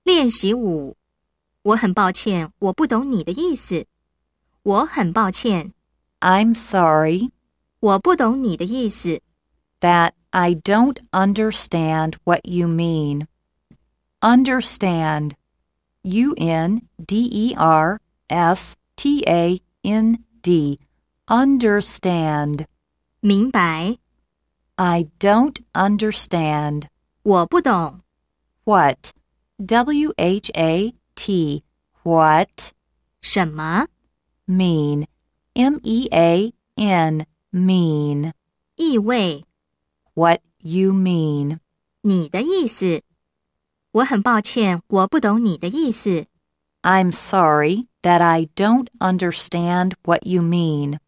练习5，我很抱歉，我不懂你的意思。我很抱歉， I'm sorry 我不懂你的意思。 that I don't understand what you mean. Understand. U-N-D-E-R-S-T-A-N-D. Understand. 明白， I don't understand. 我不懂。 What? W-H-A-T. What? 什么？ Mean. M-E-A-N. Mean. 意味， What you mean. 你的意思。我很抱歉，我不懂你的意思。 I'm sorry that I don't understand what you mean.